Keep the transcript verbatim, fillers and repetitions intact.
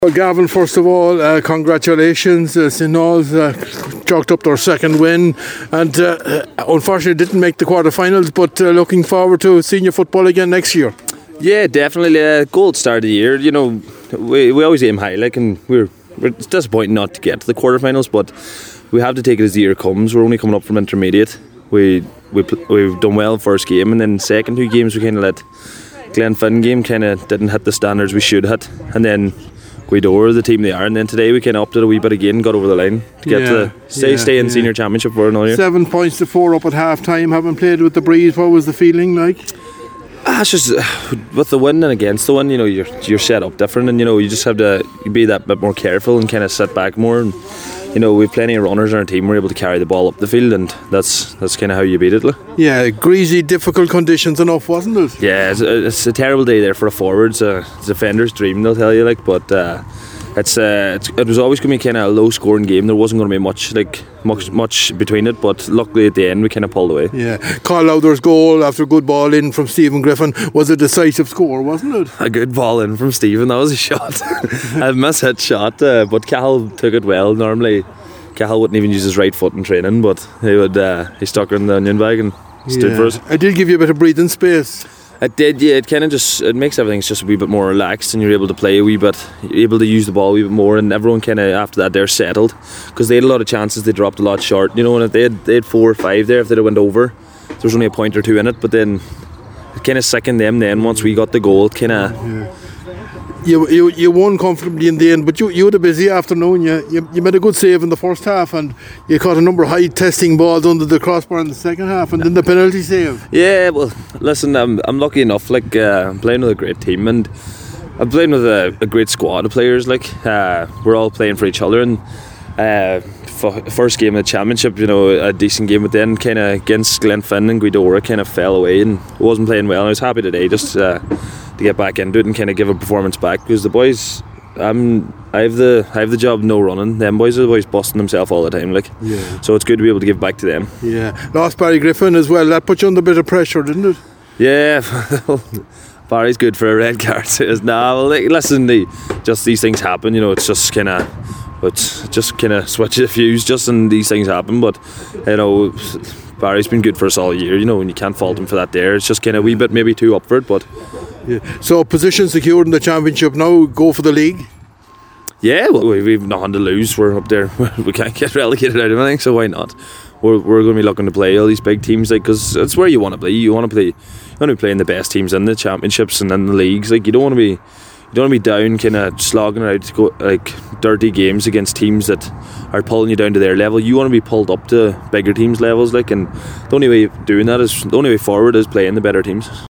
Well, Gavin, first of all, uh, congratulations. Uh, Saint Noel's uh, chalked up their second win and uh, unfortunately didn't make the quarterfinals, but uh, looking forward to senior football again next year. Yeah, definitely. A uh, gold start of the year. You know, we we always aim high, like, and we're, we're it's disappointing not to get to the quarterfinals, but we have to take it as the year comes. We're only coming up from intermediate. We we we've done well first game, and then second two games we kind of let Glenfin game kind of didn't hit the standards we should hit, and then Gweedore, the team they are, and then today we kind of upped it a wee bit again, got over the line to get yeah, to the, stay, yeah, stay in yeah. senior championship for another year. Seven points to four up at half time, having played with the Breeze. What was the feeling like? Ah, it's just uh, with the win and against the win, you know, you're you're set up different, and you know you just have to be that bit more careful and kind of sit back more. And you know, we've plenty of runners in our team. We're able to carry the ball up the field, and that's that's kind of how you beat it. Like. Yeah, greasy, difficult conditions enough, wasn't it? Yeah, it's a, it's a terrible day there for a forward. It's a, it's a defender's dream, they'll tell you, like, but. Uh, It's, uh, it's it was always going to be kind of a low scoring game. There wasn't going to be much like much much between it, but luckily at the end we kind of pulled away. Yeah, Carl Lowther's goal after a good ball in from Stephen Griffin was a decisive score, wasn't it? A good ball in from Stephen. That was a shot, a miss-hit shot, uh, but Cahill took it well. Normally, Cahill wouldn't even use his right foot in training, but he would. Uh, he stuck her in the onion bag and stood yeah. for us. I did give you a bit of breathing space. It did, yeah. It kind of just it makes everything just a wee bit more relaxed, and you're able to play a wee bit, you're able to use the ball a wee bit more, and everyone kind of after that they're settled because they had a lot of chances. They dropped a lot short, you know. And if they had they had four or five there, if they'd have went over, there was only a point or two in it. But then it kind of sickened them. Then once we got the goal, it kind of. Yeah. You, you you won comfortably in the end, but you you had a busy afternoon. You, you you made a good save in the first half, and you caught a number of high testing balls under the crossbar in the second half, and then the penalty save. Yeah, well, listen, I'm I'm lucky enough. Like uh, I'm playing with a great team, and I'm playing with a, a great squad of players. Like uh, we're all playing for each other, and uh, f- first game of the championship, you know, a decent game, but then kind of against Glenfin and Gweedore kind of fell away, and wasn't playing well. And I was happy today just. Uh, to get back into it and kind of give a performance back, because the boys um, I have the I have the job no running. Them boys are the boys busting themselves all the time, like. Yeah. So it's good to be able to give back to them. Yeah. Lost Barry Griffin as well. That put you under a bit of pressure, didn't it? Yeah. Barry's good for a red card. Nah, well, like, listen, the, just these things happen, you know. It's just kind of it's just kind of switch the fuse just and these things happen, but you know, Barry's been good for us all year, you know, and you can't fault him for that there. It's just kind of a wee bit maybe too up for it, but yeah. So position secured in the championship now, go for the league? Yeah, well, we've nothing to lose. We're up there. We can't get relegated out of anything, so why not? We're we're going to be looking to play all these big teams, like, because it's where you want to play. You want to play. You want to be playing the best teams in the championships and in the leagues. Like, you don't want to be. You don't want to be down, kind of slogging out to go like dirty games against teams that are pulling you down to their level. You want to be pulled up to bigger teams' levels, like, and the only way of doing that is the only way forward is playing the better teams.